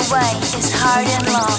way is hard and long.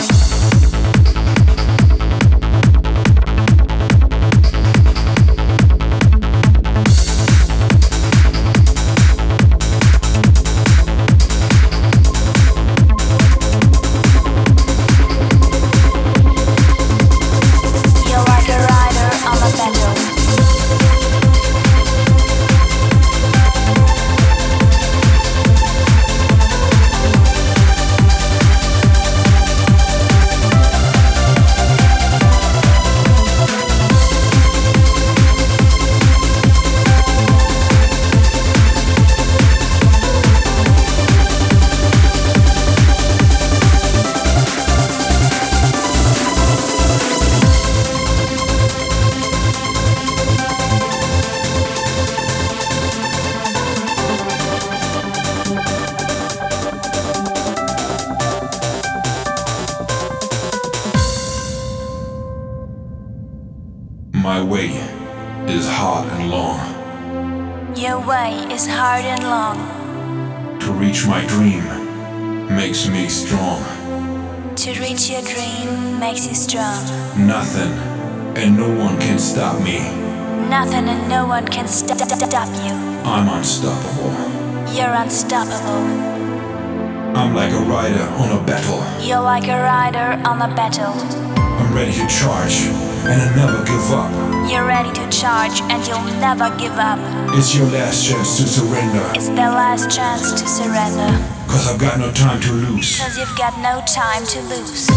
My way is hard and long. Your way is hard and long. To reach my dream makes me strong. To reach your dream makes you strong. Nothing and no one can stop me. Nothing and no one can stop you. I'm unstoppable. You're unstoppable. I'm like a rider on a battle. You're like a rider on a battle. I'm ready to charge and I never give up. You're ready to charge and you'll never give up. It's your last chance to surrender. It's the last chance to surrender. Cause I've got no time to lose. Cause you've got no time to lose.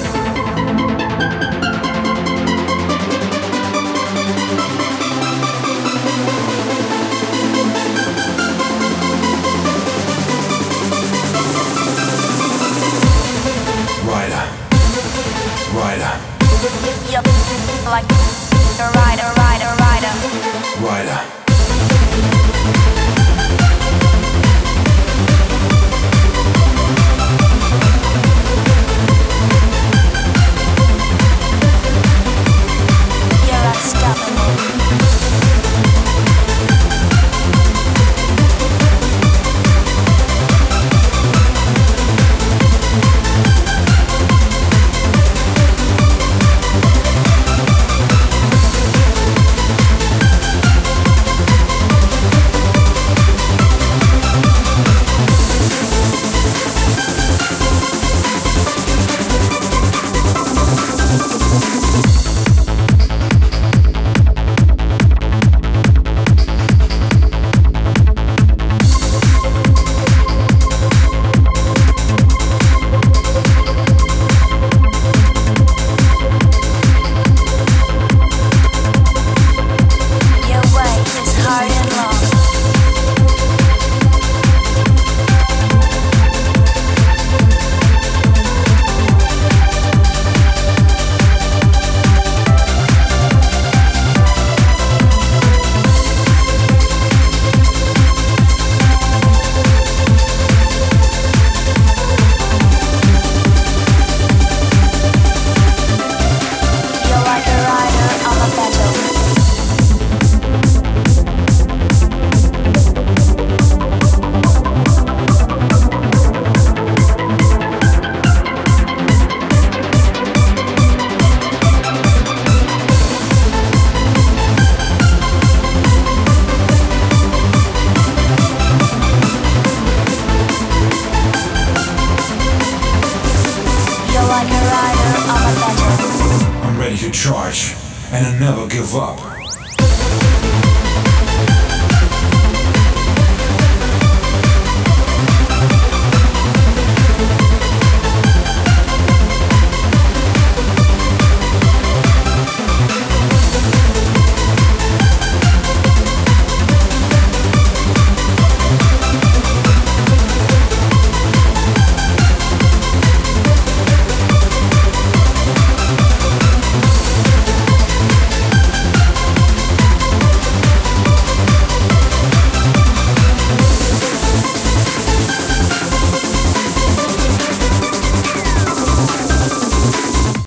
Rider. Yup, like a rider. Rider. You're unstoppable. I'm ready to charge and I never give up.